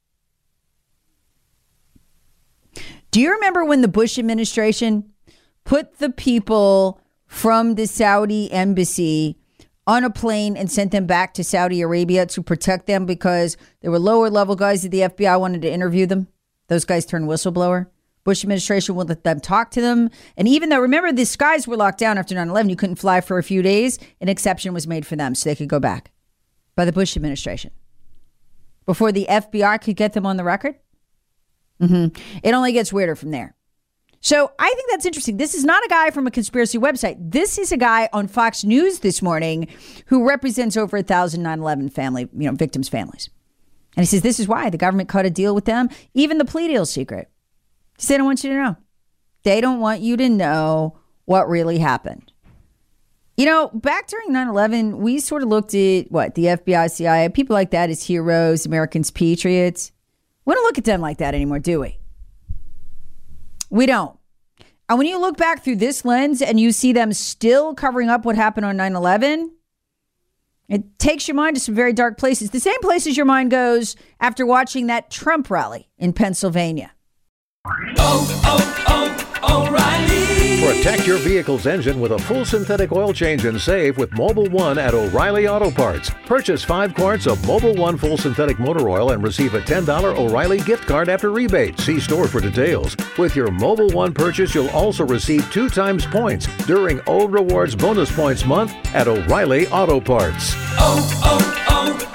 Do you remember when the Bush administration put the people from the Saudi embassy on a plane and sent them back to Saudi Arabia to protect them because there were lower level guys at the F B I wanted to interview them? Those guys turned whistleblower. Bush administration would let them talk to them. And even though, remember, the skies were locked down after nine eleven, you couldn't fly for a few days, an exception was made for them so they could go back by the Bush administration before the F B I could get them on the record. Mm-hmm. It only gets weirder from there. So I think that's interesting. This is not a guy from a conspiracy website. This is a guy on Fox News this morning who represents over a thousand nine eleven family, you know, victims' families. And he says, this is why the government cut a deal with them. Even the plea deal's secret. He said, they don't want you to know. They don't want you to know what really happened. You know, back during nine eleven, we sort of looked at what the F B I, C I A, people like that as heroes, Americans, patriots. We don't look at them like that anymore, do we? We don't. And when you look back through this lens and you see them still covering up what happened on nine eleven, it takes your mind to some very dark places. The same places your mind goes after watching that Trump rally in Pennsylvania. Oh, oh, oh, O'Reilly. Protect your vehicle's engine with a full synthetic oil change and save with Mobil one at O'Reilly Auto Parts. Purchase five quarts of Mobil one full synthetic motor oil and receive a ten dollars O'Reilly gift card after rebate. See store for details. With your Mobil one purchase, you'll also receive two times points during O Rewards Bonus Points Month at O'Reilly Auto Parts. Oh,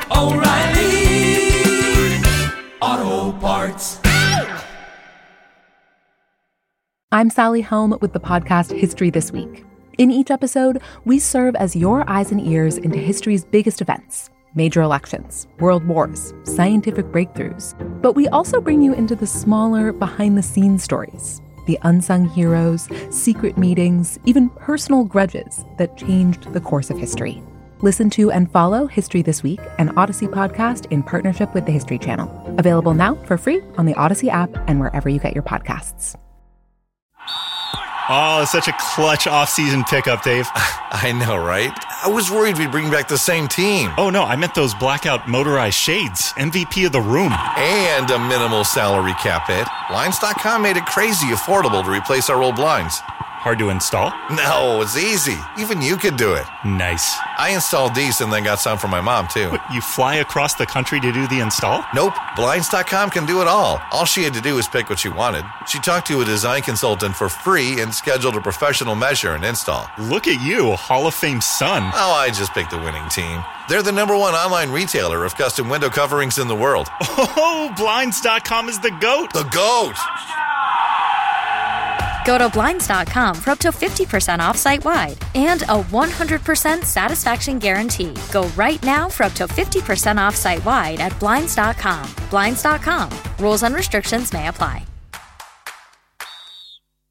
oh, oh, O'Reilly Auto Parts. I'm Sally Helm with the podcast History This Week. In each episode, we serve as your eyes and ears into history's biggest events, major elections, world wars, scientific breakthroughs. But we also bring you into the smaller, behind-the-scenes stories, the unsung heroes, secret meetings, even personal grudges that changed the course of history. Listen to and follow History This Week, an Odyssey podcast in partnership with the History Channel. Available now for free on the Odyssey app and wherever you get your podcasts. Oh, such a clutch off-season pickup, Dave. I know, right? I was worried we'd bring back the same team. Oh, no, I meant those blackout motorized shades. M V P of the room. And a minimal salary cap hit. Blinds dot com made it crazy affordable to replace our old blinds. Hard to install? No, it's easy. Even you could do it. Nice. I installed these and then got some for my mom, too. What, you fly across the country to do the install? Nope. Blinds dot com can do it all. All she had to do was pick what she wanted. She talked to a design consultant for free and scheduled a professional measure and install. Look at you, Hall of Fame son. Oh, I just picked the winning team. They're the number one online retailer of custom window coverings in the world. Oh, Blinds dot com is the GOAT. The GOAT! Go to Blinds dot com for up to fifty percent off site-wide and a one hundred percent satisfaction guarantee. Go right now for up to fifty percent off site-wide at Blinds dot com. Blinds dot com. Rules and restrictions may apply.